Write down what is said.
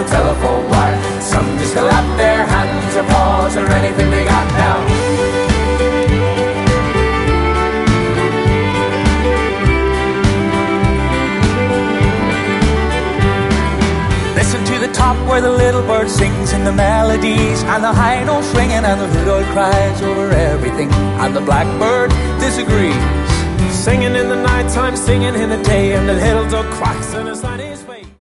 telephone wire. Some just clap their hands or paws or anything they got now. Listen to the top where the little bird sings in the melodies, and the high notes ringing, and the hoot owl cries over everything, and the blackbird disagrees. Singing in the night time, singing in the day, and the little dog quacks and it's not his way.